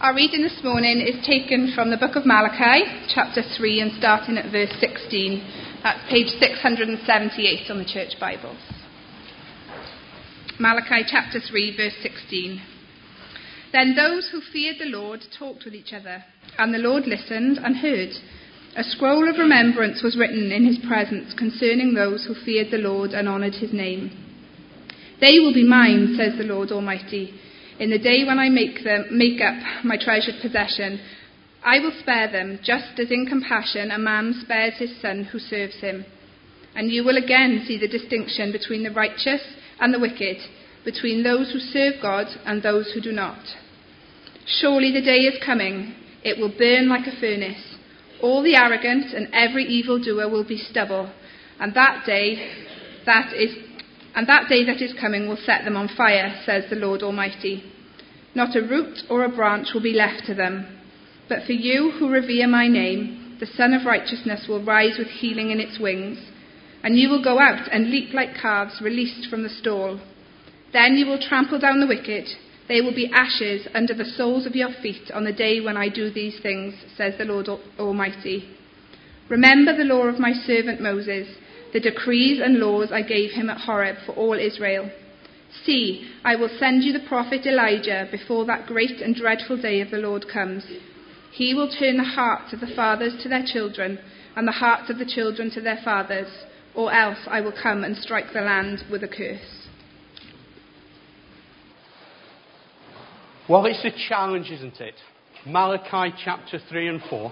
Our reading this morning is taken from the book of Malachi, chapter 3, and starting at verse 16. That's page 678 on the church Bibles. Malachi chapter 3, verse 16. Then those who feared the Lord talked with each other, and the Lord listened and heard. A scroll of remembrance was written in his presence concerning those who feared the Lord and honoured his name. They will be mine, says the Lord Almighty. In the day when I make up my treasured possession, I will spare them, just as in compassion a man spares his son who serves him. And you will again see the distinction between the righteous and the wicked, between those who serve God and those who do not. Surely the day is coming, it will burn like a furnace. All the arrogant and every evildoer will be stubble, and that day that is coming will set them on fire, says the Lord Almighty. Not a root or a branch will be left to them. But for you who revere my name, the Son of Righteousness will rise with healing in its wings, and you will go out and leap like calves released from the stall. Then you will trample down the wicked. They will be ashes under the soles of your feet on the day when I do these things, says the Lord Almighty. Remember the law of my servant Moses, the decrees and laws I gave him at Horeb for all Israel. See, I will send you the prophet Elijah before that great and dreadful day of the Lord comes. He will turn the hearts of the fathers to their children, and the hearts of the children to their fathers, or else I will come and strike the land with a curse. Well, it's a challenge, isn't it? Malachi chapter 3 and 4.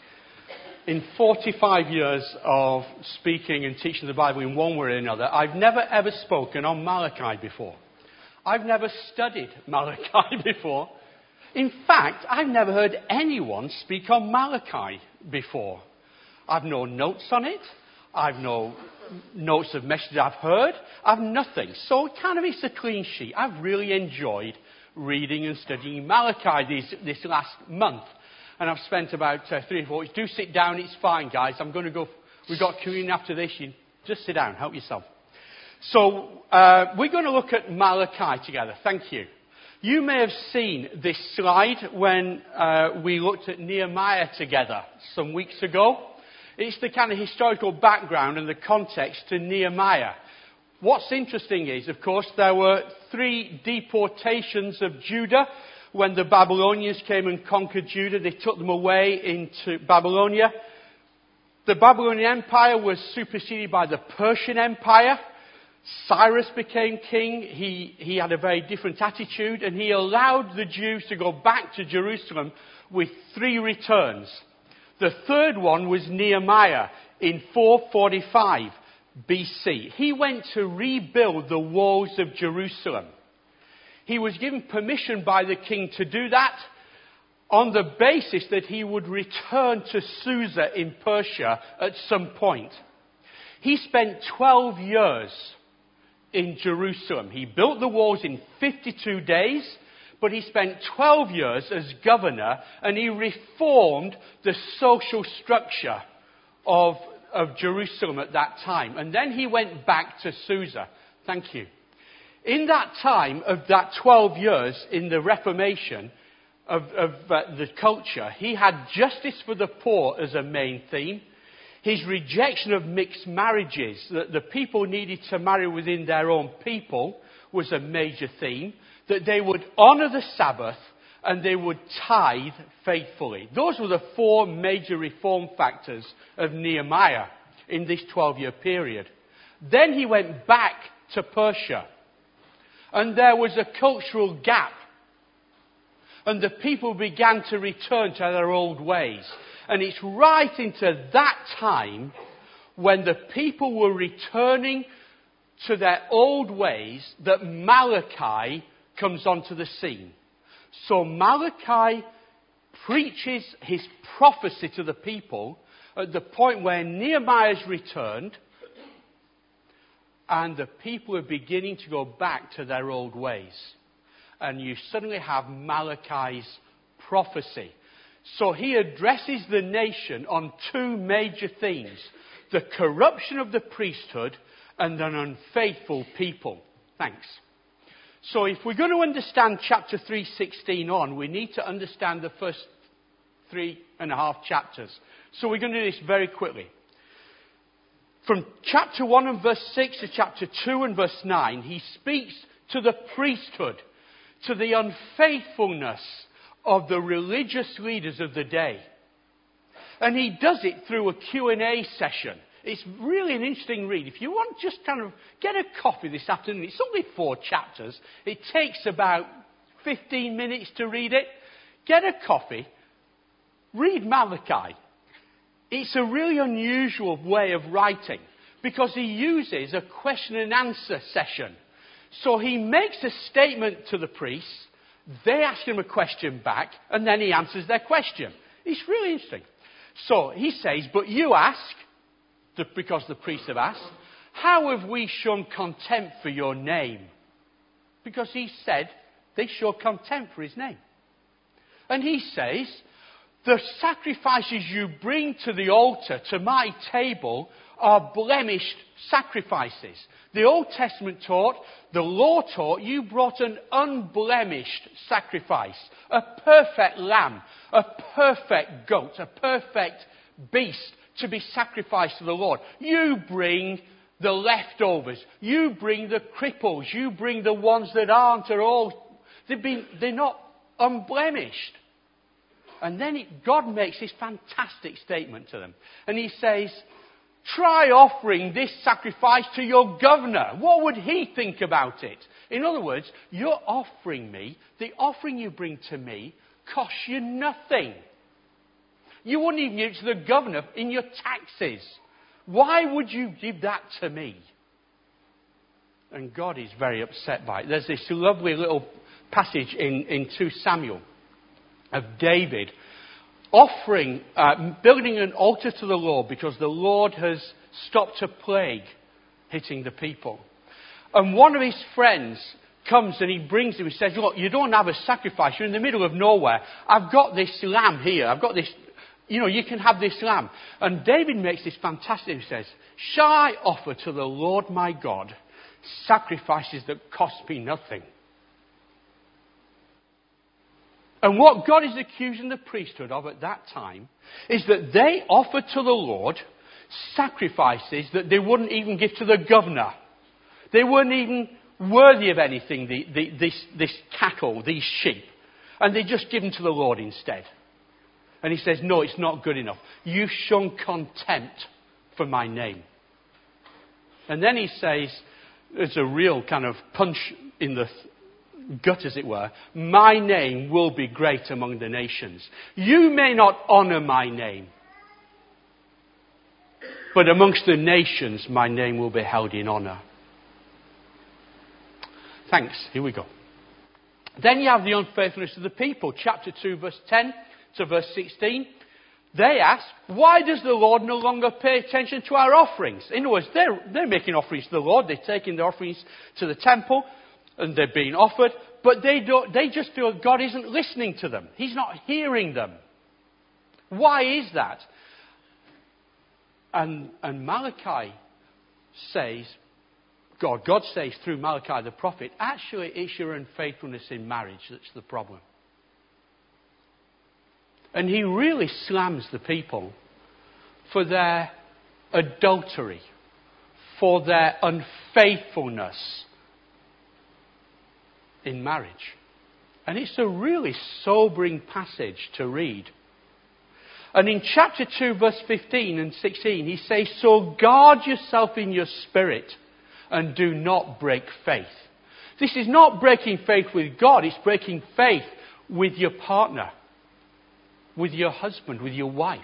In 45 years of speaking and teaching the Bible in one way or another, I've never ever spoken on Malachi before. I've never studied Malachi before. In fact, I've never heard anyone speak on Malachi before. I've no notes on it. I've no notes of messages I've heard. I've nothing. So it's a clean sheet. I've really enjoyed reading and studying Malachi this last month. And I've spent about 3 or 4 weeks. Do sit down, it's fine, guys. I'm going to go. We've got communion after this. You just sit down, help yourself. So, we're going to look at Malachi together. Thank you. You may have seen this slide when we looked at Nehemiah together some weeks ago. It's the kind of historical background and the context to Nehemiah. What's interesting is, of course, there were 3 deportations of Judah. When the Babylonians came and conquered Judah, they took them away into Babylonia. The Babylonian Empire was superseded by the Persian Empire. Cyrus became king. He had a very different attitude, and he allowed the Jews to go back to Jerusalem with 3 returns. The third one was Nehemiah in 445 BC. He went to rebuild the walls of Jerusalem. He was given permission by the king to do that on the basis that he would return to Susa in Persia at some point. He spent 12 years in Jerusalem. He built the walls in 52 days, but he spent 12 years as governor, and he reformed the social structure of Jerusalem at that time. And then he went back to Susa. Thank you. In that time of that 12 years in the Reformation of the culture, he had justice for the poor as a main theme. His rejection of mixed marriages, that the people needed to marry within their own people, was a major theme. That they would honour the Sabbath and they would tithe faithfully. Those were the 4 major reform factors of Nehemiah in this 12-year period. Then he went back to Persia. And there was a cultural gap. And the people began to return to their old ways. And it's right into that time when the people were returning to their old ways that Malachi comes onto the scene. So Malachi preaches his prophecy to the people at the point where Nehemiah's returned, and the people are beginning to go back to their old ways. And you suddenly have Malachi's prophecy. So he addresses the nation on 2 major themes: the corruption of the priesthood and an unfaithful people. Thanks. So if we're going to understand chapter 3:16 on, we need to understand the first 3.5 chapters. So we're going to do this very quickly. From chapter 1 and verse 6 to chapter 2 and verse 9, he speaks to the priesthood, to the unfaithfulness of the religious leaders of the day. And he does it through a Q&A session. It's really an interesting read. If you want, just kind of get a copy this afternoon. It's only 4 chapters. It takes about 15 minutes to read it. Get a copy. Read Malachi. It's a really unusual way of writing because he uses a question and answer session. So he makes a statement to the priests, they ask him a question back, and then he answers their question. It's really interesting. So he says, but you ask, because the priests have asked, how have we shown contempt for your name? Because he said they show contempt for his name. And he says, the sacrifices you bring to the altar, to my table, are blemished sacrifices. The Old Testament taught, the law taught, you brought an unblemished sacrifice. A perfect lamb, a perfect goat, a perfect beast to be sacrificed to the Lord. You bring the leftovers. You bring the cripples. You bring the ones that aren't at all. They're not unblemished. And then God makes this fantastic statement to them. And he says, try offering this sacrifice to your governor. What would he think about it? In other words, you're offering me, the offering you bring to me costs you nothing. You wouldn't even give it to the governor in your taxes. Why would you give that to me? And God is very upset by it. There's this lovely little passage in 2 Samuel of David offering, building an altar to the Lord because the Lord has stopped a plague hitting the people. And one of his friends comes and he brings him, he says, look, you don't have a sacrifice, you're in the middle of nowhere. I've got this lamb here, I've got this, you can have this lamb. And David makes this fantastic, he says, shall I offer to the Lord my God sacrifices that cost me nothing? And what God is accusing the priesthood of at that time is that they offered to the Lord sacrifices that they wouldn't even give to the governor. They weren't even worthy of anything, this cattle, these sheep. And they just give them to the Lord instead. And he says, no, it's not good enough. You've shown contempt for my name. And then he says, there's a real kind of punch in the gut, as it were. My name will be great among the nations. You may not honour my name, but amongst the nations my name will be held in honour. Thanks. Here we go. Then you have the unfaithfulness of the people. Chapter 2, verse 10 to verse 16. They ask, why does the Lord no longer pay attention to our offerings? In other words, they're making offerings to the Lord. They're taking the offerings to the temple and they're being offered. But they just feel God isn't listening to them. He's not hearing them. Why is that? And Malachi says, God says through Malachi the prophet, actually it's your unfaithfulness in marriage that's the problem. And he really slams the people for their adultery, for their unfaithfulness in marriage. And it's a really sobering passage to read. And in chapter 2, verse 15 and 16, he says, so guard yourself in your spirit and do not break faith. This is not breaking faith with God, it's breaking faith with your partner, with your husband, with your wife.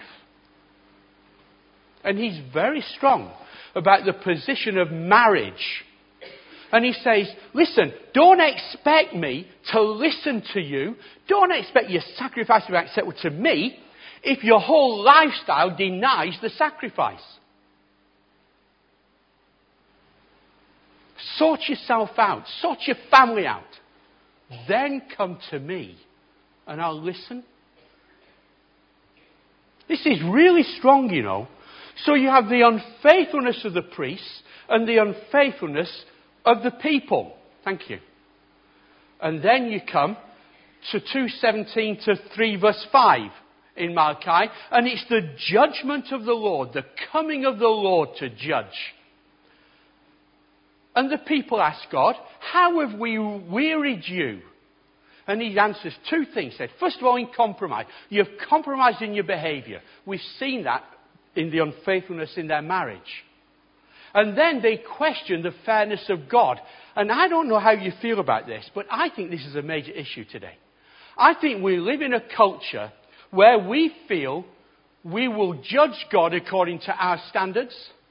And he's very strong about the position of marriage. And he says, listen, don't expect me to listen to you. Don't expect your sacrifice to be acceptable to me if your whole lifestyle denies the sacrifice. Sort yourself out. Sort your family out. Then come to me and I'll listen. This is really strong, So you have the unfaithfulness of the priests and the unfaithfulness of the people. Thank you. And then you come to 2:17 to 3 verse 5 in Malachi. And it's the judgment of the Lord, the coming of the Lord to judge. And the people ask God, how have we wearied you? And he answers two things. He said, first of all, in compromise. You've compromised in your behaviour. We've seen that in the unfaithfulness in their marriage. And then they question the fairness of God. And I don't know how you feel about this, but I think this is a major issue today. I think we live in a culture where we feel we will judge God according to our standards.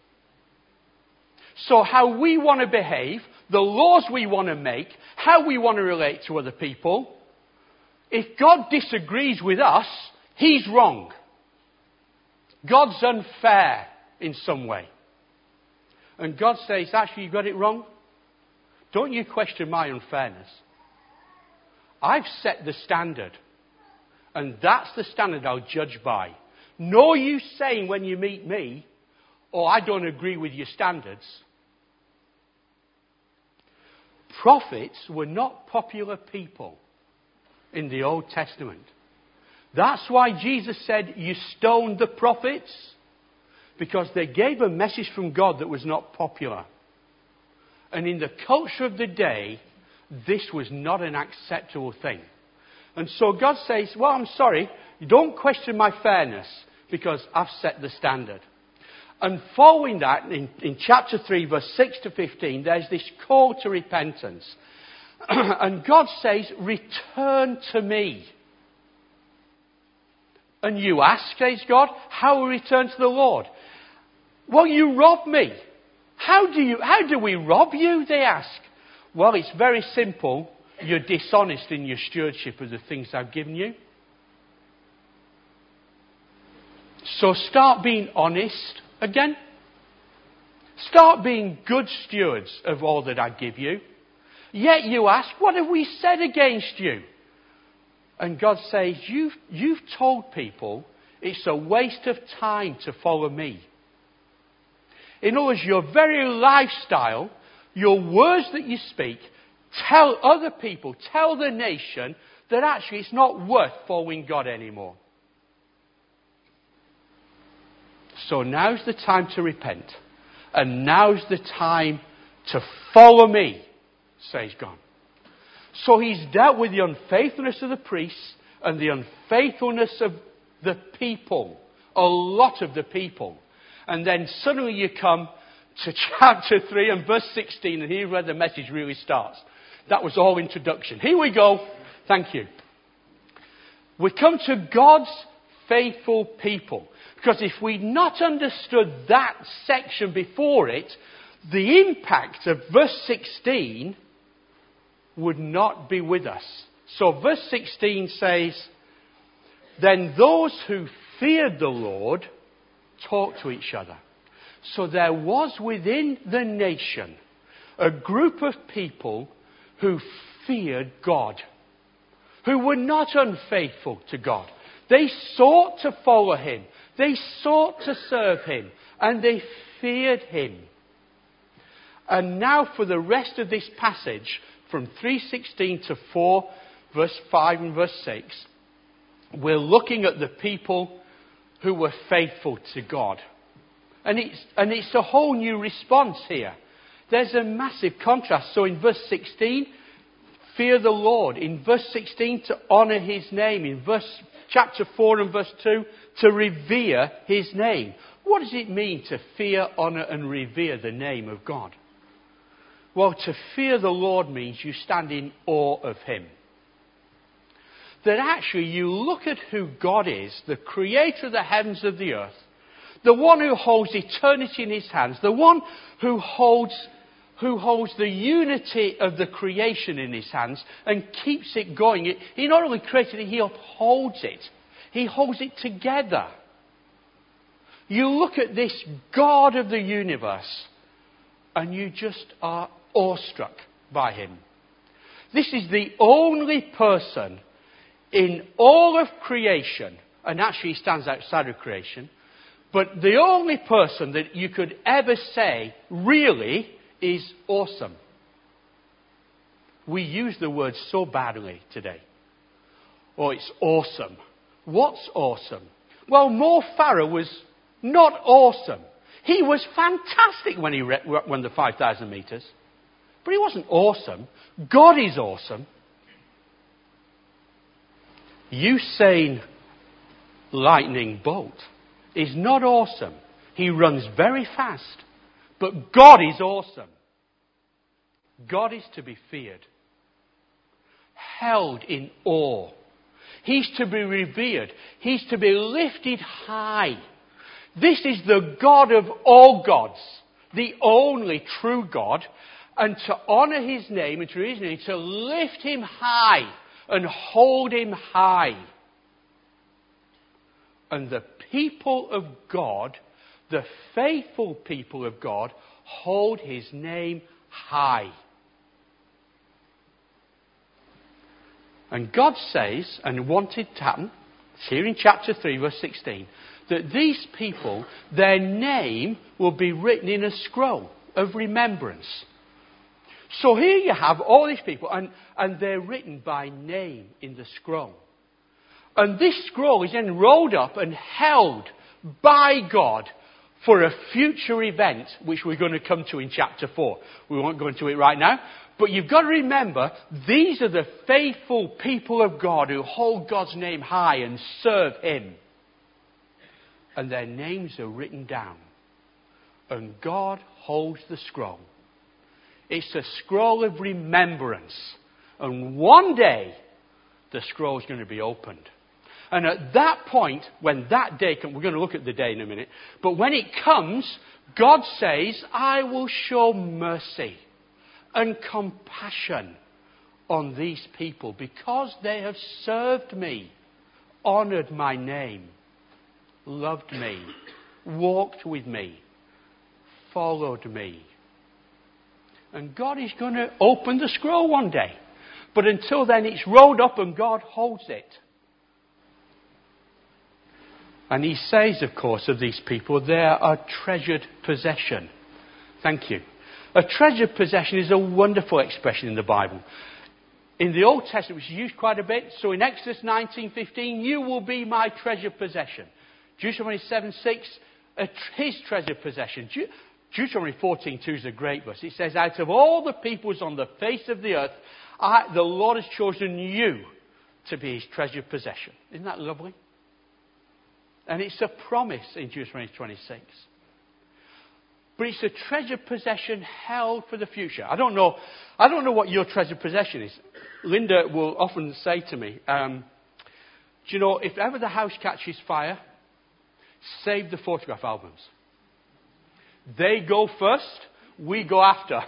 So how we want to behave, the laws we want to make, how we want to relate to other people, if God disagrees with us, he's wrong. God's unfair in some way. And God says, actually, you got it wrong. Don't you question my unfairness. I've set the standard. And that's the standard I'll judge by. No use saying when you meet me, oh, I don't agree with your standards. Prophets were not popular people in the Old Testament. That's why Jesus said, you stoned the prophets. Because they gave a message from God that was not popular. And in the culture of the day, this was not an acceptable thing. And so God says, well, I'm sorry, you don't question my fairness because I've set the standard. And following that, in chapter 3, verse 6 to 15, there's this call to repentance. And God says, return to me. And you ask, says God, how will we return to the Lord? Well, you robbed me. How do we rob you, they ask. Well, it's very simple. You're dishonest in your stewardship of the things I've given you. So start being honest again. Start being good stewards of all that I give you. Yet you ask, what have we said against you? And God says, you've told people it's a waste of time to follow me. In other words, your very lifestyle, your words that you speak, tell other people, tell the nation that actually it's not worth following God anymore. So now's the time to repent. And now's the time to follow me, says God. So he's dealt with the unfaithfulness of the priests and the unfaithfulness of the people. A lot of the people. And then suddenly you come to chapter 3 and verse 16, and here's where the message really starts. That was all introduction. Here we go. Thank you. We come to God's faithful people. Because if we'd not understood that section before it, the impact of verse 16 would not be with us. So verse 16 says, then those who feared the Lord talked to each other. So there was within the nation a group of people who feared God, who were not unfaithful to God. They sought to follow him. They sought to serve him. And they feared him. And now for the rest of this passage, from 3:16 to 4, verse 5 and verse 6, we're looking at the people who were faithful to God. And it's a whole new response here. There's a massive contrast. So in verse 16, fear the Lord. In verse 16, to honour his name. In chapter 4 and verse 2, to revere his name. What does it mean to fear, honour and revere the name of God? Well, to fear the Lord means you stand in awe of him. That actually you look at who God is, the creator of the heavens and the earth, the one who holds eternity in his hands, the one who holds the unity of the creation in his hands and keeps it going. He not only created it, he upholds it. He holds it together. You look at this God of the universe and you just are awestruck by him. This is the only person in all of creation, and actually he stands outside of creation, but the only person that you could ever say really is awesome. We use the word so badly today. Oh, it's awesome. What's awesome? Well, Mo Farah was not awesome. He was fantastic when he won the 5,000 metres. But he wasn't awesome. God is awesome. Usain Lightning Bolt is not awesome. He runs very fast. But God is awesome. God is to be feared, held in awe. He's to be revered. He's to be lifted high. This is the God of all gods, the only true God. And to honour his name and to his name, to lift him high and hold him high. And the people of God, the faithful people of God, hold his name high. And God says, and wanted to happen, it's here in chapter 3, verse 16, that these people, their name will be written in a scroll of remembrance. So here you have all these people, and they're written by name in the scroll. And this scroll is then rolled up and held by God for a future event, which we're going to come to in chapter 4. We won't go into it right now. But you've got to remember, these are the faithful people of God who hold God's name high and serve him. And their names are written down. And God holds the scroll. It's a scroll of remembrance. And one day, the scroll is going to be opened. And at that point, when that day comes, we're going to look at the day in a minute, but when it comes, God says, I will show mercy and compassion on these people because they have served me, honoured my name, loved me, walked with me, followed me. And God is going to open the scroll one day. But until then, it's rolled up and God holds it. And he says, of course, of these people, they are a treasured possession. Thank you. A treasured possession is a wonderful expression in the Bible. In the Old Testament, which is used quite a bit. So in Exodus 19:15, you will be my treasured possession. Deuteronomy 7:6, his treasured possession. Deuteronomy 14:2 is a great verse. It says, out of all the peoples on the face of the earth, the Lord has chosen you to be his treasured possession. Isn't that lovely? And it's a promise in Deuteronomy 26. But it's a treasured possession held for the future. I don't know what your treasured possession is. Linda will often say to me, do you know, if ever the house catches fire, save the photograph albums. They go first, we go after.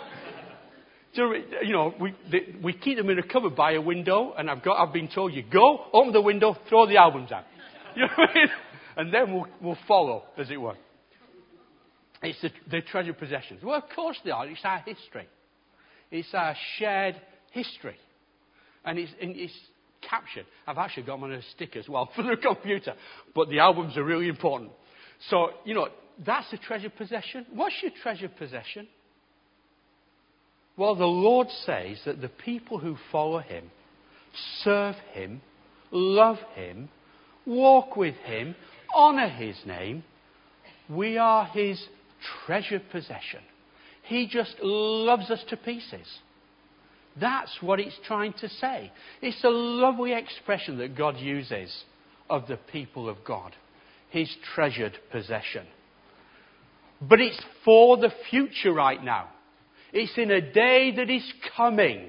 You know, we keep them in a cupboard by a window, and I've been told, you go, open the window, throw the albums out. You know what I mean? And then we'll follow, as it were. It's the treasured possessions. Well, of course they are. It's our history. It's our shared history. And it's captured. I've actually got them on a stick as well for the computer. But the albums are really important. So, you know, that's a treasured possession. What's your treasured possession? Well, the Lord says that the people who follow him, serve him, love him, walk with him, honour his name, we are his treasured possession. He just loves us to pieces. That's what it's trying to say. It's a lovely expression that God uses of the people of God. His treasured possession. But it's for the future right now. It's in a day that is coming.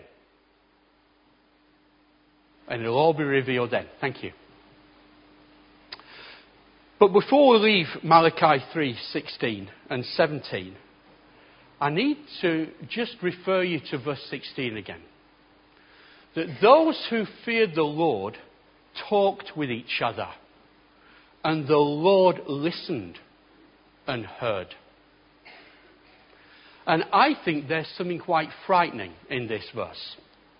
And it'll all be revealed then. Thank you. But before we leave Malachi 3:16 and 17, I need to just refer you to verse 16 again. That those who feared the Lord talked with each other, and the Lord listened and heard. And I think there's something quite frightening in this verse.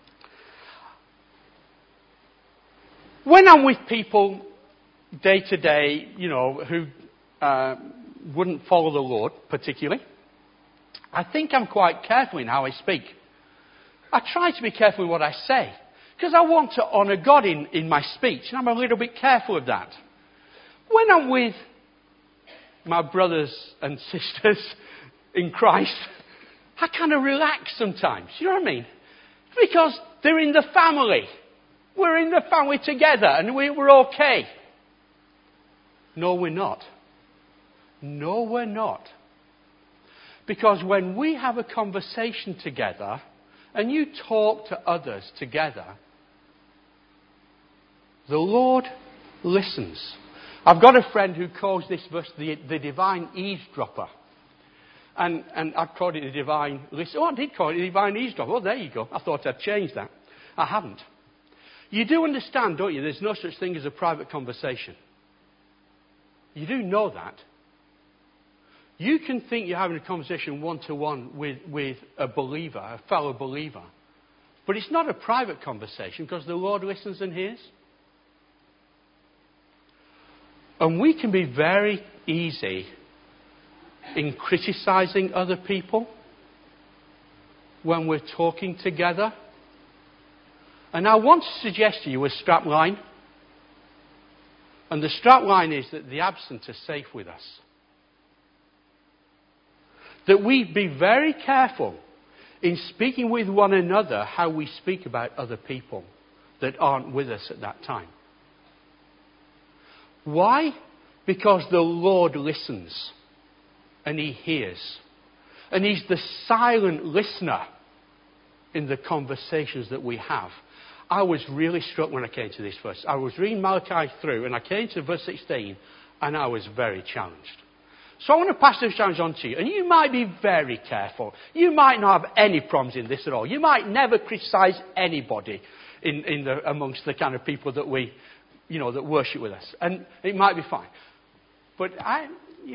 When I'm with people day to day, you know, who wouldn't follow the Lord particularly, I think I'm quite careful in how I speak. I try to be careful with what I say. Because I want to honour God in my speech. And I'm a little bit careful of that. When I'm with my brothers and sisters in Christ, I kind of relax sometimes. You know what I mean? Because they're in the family. We're in the family together and we're okay. No, we're not. No, we're not. Because when we have a conversation together and you talk to others together, the Lord listens. I've got a friend who calls this verse the divine eavesdropper. And I've called it the divine listener. Oh, I did call it the divine eavesdropper. Oh, there you go. I thought I'd changed that. I haven't. You do understand, don't you, there's no such thing as a private conversation. You do know that. You can think you're having a conversation one-to-one with a believer, a fellow believer. But it's not a private conversation because the Lord listens and hears. And we can be very easy in criticising other people when we're talking together. And I want to suggest to you a strap line. And the strap line is that the absent are safe with us. That we be very careful in speaking with one another how we speak about other people that aren't with us at that time. Why? Because the Lord listens and He hears. And He's the silent listener in the conversations that we have. I was really struck when I came to this verse. I was reading Malachi through and I came to verse 16 and I was very challenged. So I want to pass this challenge on to you. And you might be very careful. You might not have any problems in this at all. You might never criticise anybody amongst the kind of people that that worship with us. And it might be fine. But I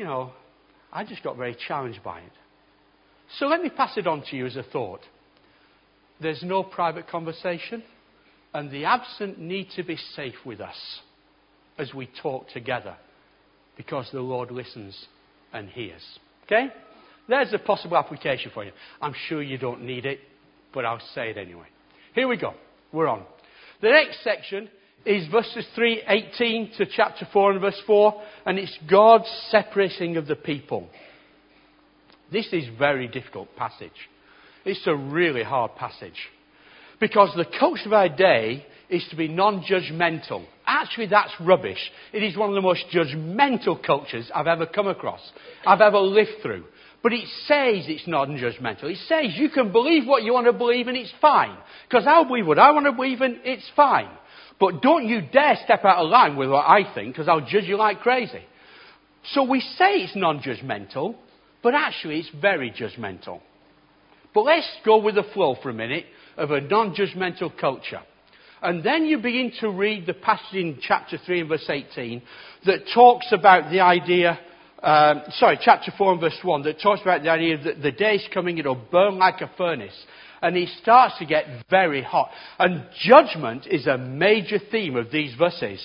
just got very challenged by it. So let me pass it on to you as a thought. There's no private conversation. And the absent need to be safe with us as we talk together. Because the Lord listens and hears. Okay? There's a possible application for you. I'm sure you don't need it, but I'll say it anyway. Here we go. We're on. The next section is verses 3:18 to chapter 4 and verse 4, and it's God's separating of the people. This is a very difficult passage. It's a really hard passage. Because the culture of our day is to be non-judgmental. Actually, that's rubbish. It is one of the most judgmental cultures I've ever come across, I've ever lived through. But it says it's non-judgmental. It says you can believe what you want to believe and it's fine. Because I'll believe what I want to believe and it's fine. But don't you dare step out of line with what I think, because I'll judge you like crazy. So we say it's non-judgmental, but actually it's very judgmental. But let's go with the flow for a minute of a non-judgmental culture. And then you begin to read the passage in chapter 3 and verse 18 that talks about the idea, chapter 4 and verse 1, that talks about the idea that the day's coming, it'll burn like a furnace. And it starts to get very hot. And judgment is a major theme of these verses.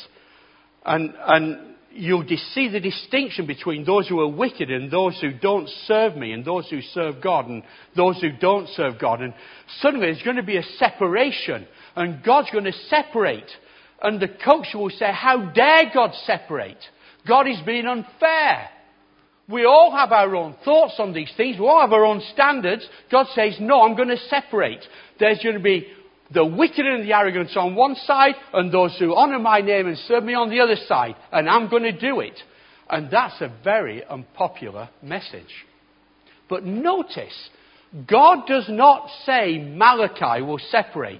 And you'll see the distinction between those who are wicked and those who don't serve me, and those who serve God and those who don't serve God. And suddenly there's going to be a separation. And God's going to separate. And the culture will say, how dare God separate? God is being unfair. We all have our own thoughts on these things. We all have our own standards. God says, no, I'm going to separate. There's going to be the wicked and the arrogant on one side, and those who honour my name and serve me on the other side. And I'm going to do it. And that's a very unpopular message. But notice, God does not say Malachi will separate.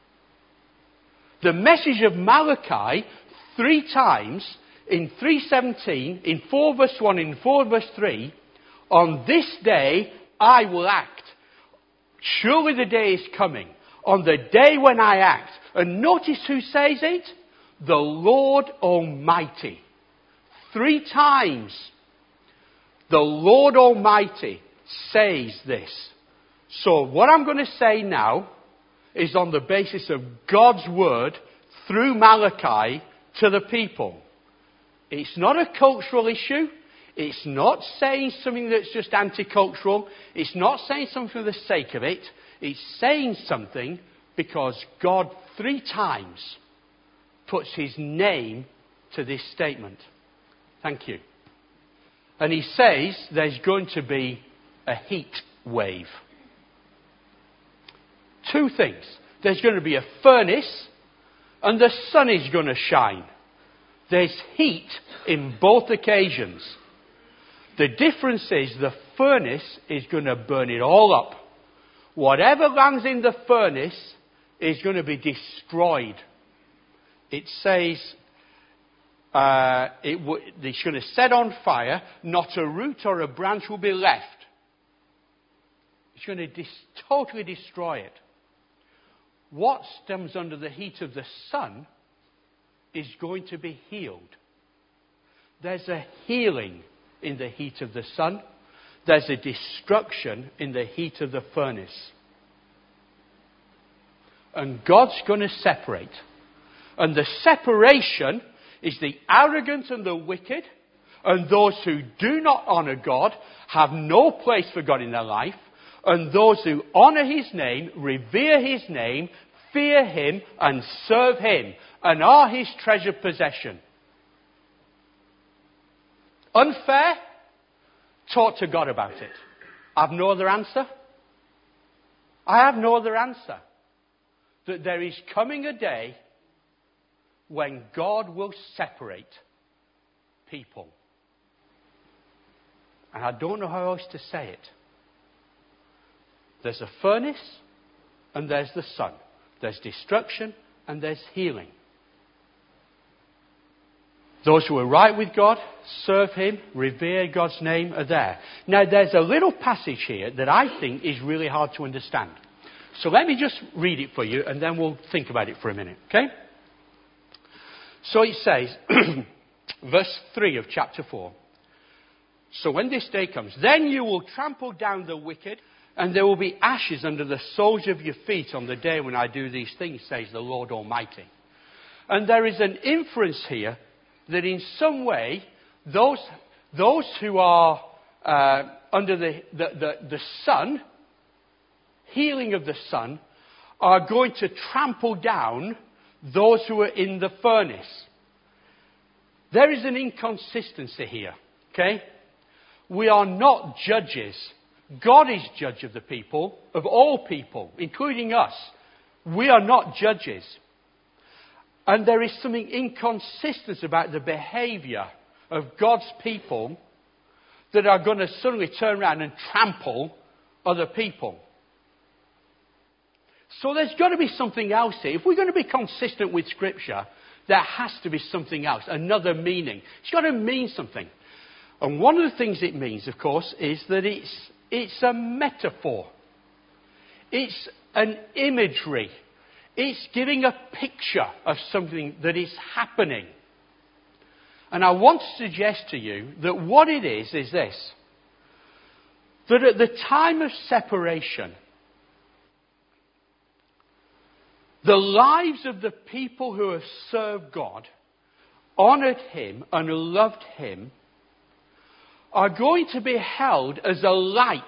The message of Malachi, 3 times, in 3:17, in 4 verse 1, in 4 verse 3, on this day I will act. Surely the day is coming. On the day when I act. And notice who says it? The Lord Almighty. 3 times. The Lord Almighty says this. So what I'm going to say now is on the basis of God's word through Malachi to the people. It's not a cultural issue. It's not saying something that's just anti-cultural. It's not saying something for the sake of it. It's saying something because God 3 times puts his name to this statement. Thank you. And he says there's going to be a heat wave. 2 things. There's going to be a furnace and the sun is going to shine. There's heat in both occasions. The difference is the furnace is going to burn it all up. Whatever lands in the furnace is going to be destroyed. It says it's going to set on fire, not a root or a branch will be left. It's going to totally destroy it. What stems under the heat of the sun is going to be healed. There's a healing in the heat of the sun. There's a destruction in the heat of the furnace. And God's going to separate. And the separation is the arrogant and the wicked, and those who do not honour God, have no place for God in their life, and those who honour his name, revere his name, fear him and serve him, and are his treasured possession. Unfair? Talk to God about it. I have no other answer. I have no other answer. That there is coming a day when God will separate people. And I don't know how else to say it. There's a furnace and there's the sun. There's destruction and there's healing. Those who are right with God, serve him, revere God's name are there. Now there's a little passage here that I think is really hard to understand. So let me just read it for you and then we'll think about it for a minute, okay? So it says, verse 3 of chapter 4. So when this day comes, then you will trample down the wicked, and there will be ashes under the soles of your feet on the day when I do these things, says the Lord Almighty. And there is an inference here that in some way, those who are under the sun, healing of the sun, are going to trample down those who are in the furnace. There is an inconsistency here, okay? We are not judges. God is judge of the people, of all people, including us. We are not judges. And there is something inconsistent about the behaviour of God's people that are going to suddenly turn around and trample other people. So there's got to be something else here. If we're going to be consistent with Scripture, there has to be something else, another meaning. It's got to mean something. And one of the things it means, of course, is that it's a metaphor. It's an imagery. It's giving a picture of something that is happening. And I want to suggest to you that what it is this. That at the time of separation, the lives of the people who have served God, honoured him and loved him, are going to be held as a light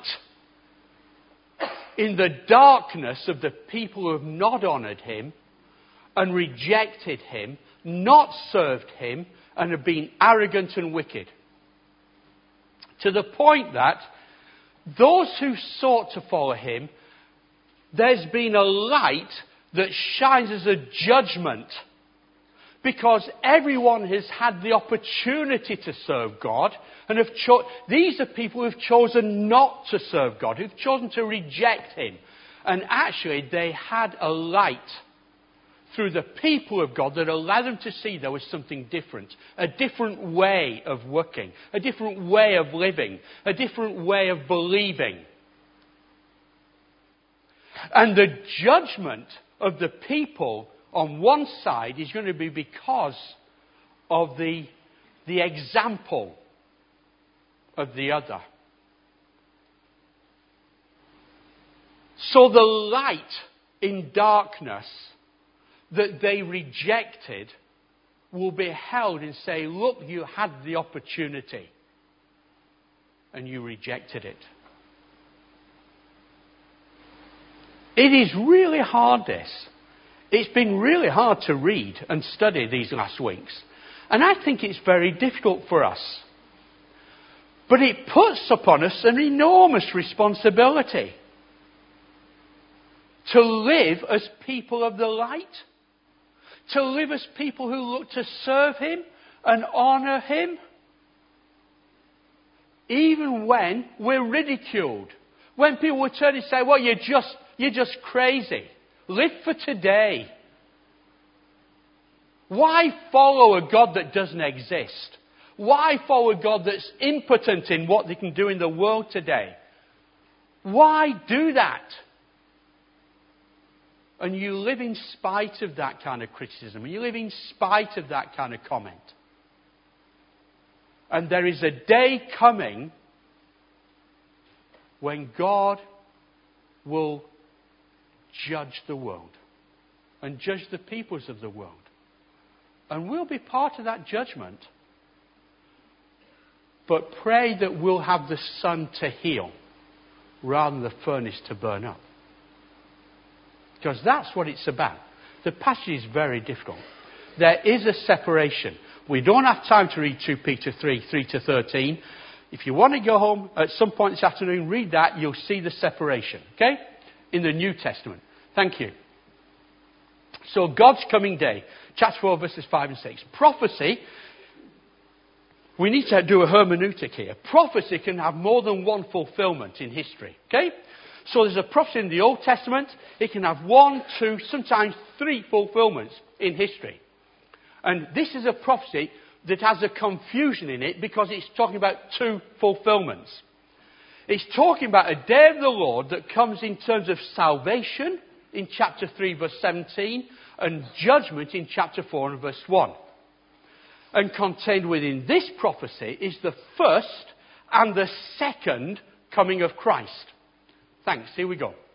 in the darkness of the people who have not honoured him and rejected him, not served him, and have been arrogant and wicked. To the point that those who sought to follow him, there's been a light that shines as a judgment, because everyone has had the opportunity to serve God, and these are people who have chosen not to serve God, who've chosen to reject him. And actually they had a light through the people of God that allowed them to see there was something different, a different way of working, a different way of living, a different way of believing. And the judgment of the people on one side is going to be because of the example of the other. So the light in darkness that they rejected will be held and say, look, you had the opportunity and you rejected it. It is really hard, this. It's been really hard to read and study these last weeks. And I think it's very difficult for us. But it puts upon us an enormous responsibility to live as people of the light, to live as people who look to serve Him and honour Him, even when we're ridiculed. When people will turn and say, well, you're just crazy. Live for today. Why follow a God that doesn't exist? Why follow a God that's impotent in what they can do in the world today? Why do that? And you live in spite of that kind of criticism. You live in spite of that kind of comment. And there is a day coming when God will judge the world and judge the peoples of the world. And we'll be part of that judgment. But pray that we'll have the sun to heal rather than the furnace to burn up. Because that's what it's about. The passage is very difficult. There is a separation. We don't have time to read 2 Peter 3:3-13. If you want to go home at some point this afternoon, read that. You'll see the separation. Okay? In the New Testament. Thank you. So God's coming day. Chapter 4 verses 5 and 6. Prophecy. We need to do a hermeneutic here. Prophecy can have more than one fulfillment in history. Okay? So there's a prophecy in the Old Testament. It can have 1, 2, sometimes 3 fulfillments in history. And this is a prophecy that has a confusion in it because it's talking about 2 fulfillments. It's talking about a day of the Lord that comes in terms of salvation in chapter 3 verse 17 and judgment in chapter 4 and verse 1. And contained within this prophecy is the first and the second coming of Christ. Thanks, here we go.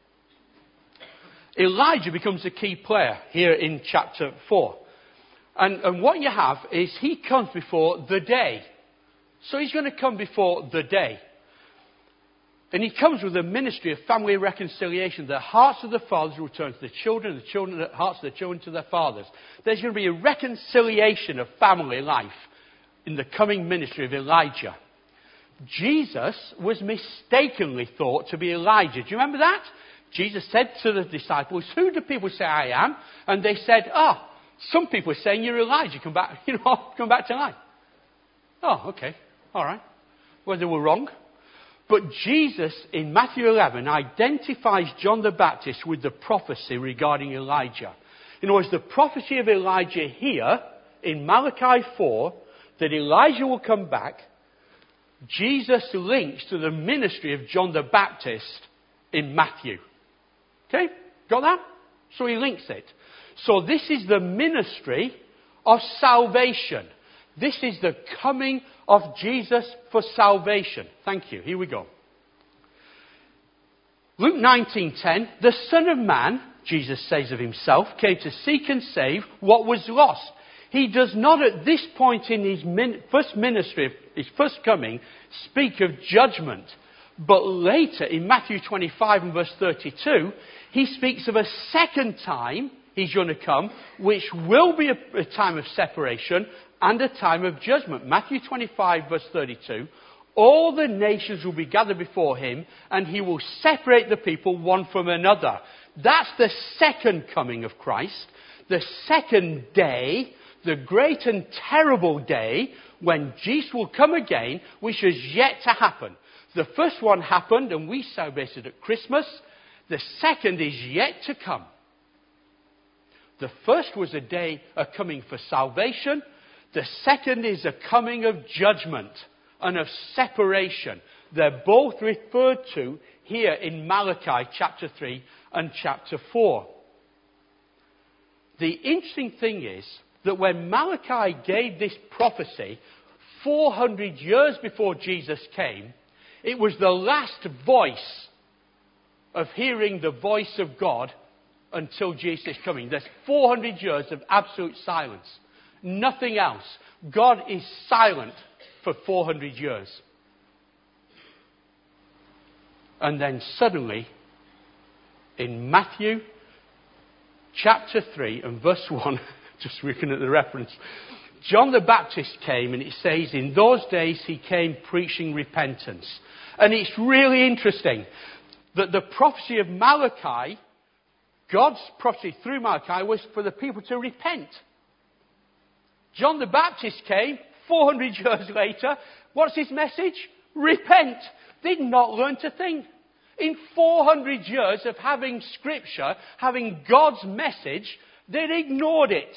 Elijah becomes a key player here in chapter 4. And what you have is he comes before the day. So he's going to come before the day. And he comes with a ministry of family reconciliation. The hearts of the fathers will turn to the children, the hearts of the children to their fathers. There's going to be a reconciliation of family life in the coming ministry of Elijah. Jesus was mistakenly thought to be Elijah. Do you remember that? Jesus said to the disciples, who do people say I am? And they said, some people are saying you're Elijah. Come back to life. Oh, okay. All right. Well, they were wrong. But Jesus, in Matthew 11, identifies John the Baptist with the prophecy regarding Elijah. In other words, the prophecy of Elijah here, in Malachi 4, that Elijah will come back, Jesus links to the ministry of John the Baptist in Matthew. Okay? Got that? So he links it. So this is the ministry of salvation. This is the coming of Jesus for salvation. Thank you. Here we go. Luke 19:10, the Son of Man, Jesus says of himself, came to seek and save what was lost. He does not at this point in his first ministry, his first coming, speak of judgment. But later, in Matthew 25 and verse 32, he speaks of a second time he's going to come, which will be a time of separation and a time of judgment. Matthew 25 verse 32, all the nations will be gathered before him, and he will separate the people one from another. That's the second coming of Christ, the second day, the great and terrible day when Jesus will come again, which has yet to happen. The first one happened and we celebrated at Christmas. The second is yet to come. The first was a coming for salvation. The second is a coming of judgment and of separation. They're both referred to here in Malachi chapter 3 and chapter 4. The interesting thing is that when Malachi gave this prophecy 400 years before Jesus came, it was the last voice of hearing the voice of God until Jesus is coming. There's 400 years of absolute silence. Nothing else. God is silent for 400 years. And then suddenly, In Matthew chapter 3 and verse 1, just looking at the reference, John the Baptist came, and it says, in those days he came preaching repentance. And it's really interesting that the prophecy of Malachi, God's prophecy through Malachi, was for the people to repent. John the Baptist came 400 years later. What's his message? Repent. Did not learn to think. In 400 years of having Scripture, having God's message, they'd ignored it.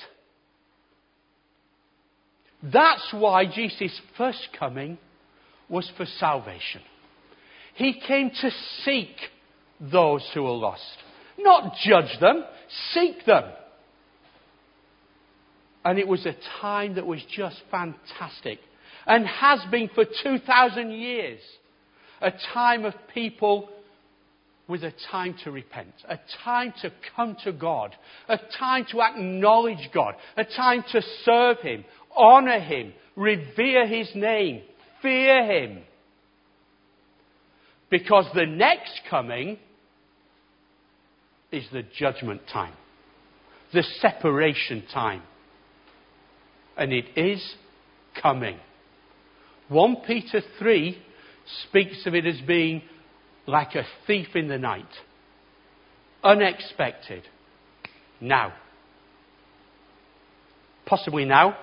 That's why Jesus' first coming was for salvation. He came to seek those who are lost. Not judge them, seek them. And it was a time that was just fantastic. And has been for 2,000 years. A time of people with a time to repent. A time to come to God. A time to acknowledge God. A time to serve Him. Honour Him. Revere His name. Fear Him. Because the next coming is the judgment time. The separation time. And it is coming. 1 Peter 3 speaks of it as being like a thief in the night. Unexpected. Now. Possibly now.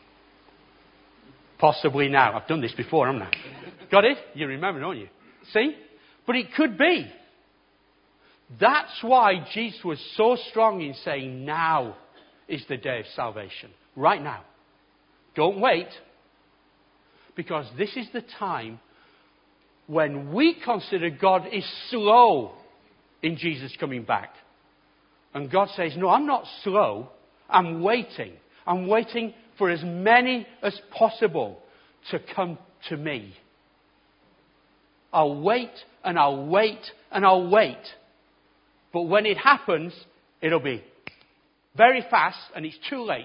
Possibly now. I've done this before, haven't I? Got it? You remember, don't you? See? But it could be. That's why Jesus was so strong in saying now is the day of salvation. Right now. Don't wait. Because this is the time when we consider God is slow in Jesus coming back. And God says, no, I'm not slow. I'm waiting. I'm waiting for as many as possible to come to me. I'll wait and I'll wait and I'll wait. But when it happens, it'll be very fast and it's too late.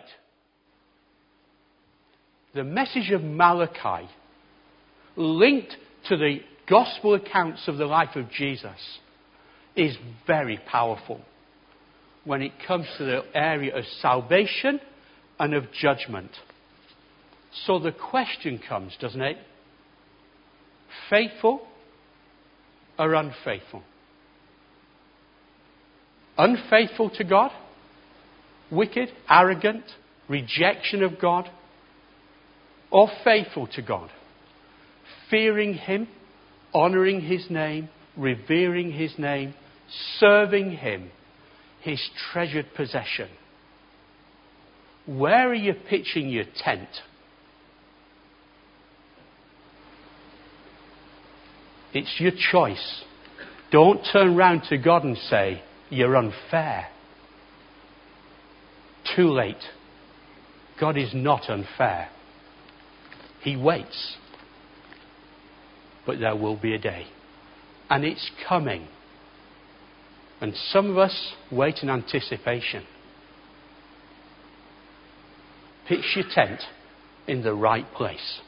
The message of Malachi, linked to the gospel accounts of the life of Jesus, is very powerful when it comes to the area of salvation and of judgment. So the question comes, doesn't it? Faithful or unfaithful? Unfaithful to God? Wicked, arrogant, rejection of God? Or faithful to God? Fearing Him, honouring His name, revering His name, serving Him, His treasured possession. Where are you pitching your tent? It's your choice. Don't turn round to God and say, you're unfair. Too late. God is not unfair. He waits. But there will be a day. And it's coming. And some of us wait in anticipation. Pitch your tent in the right place.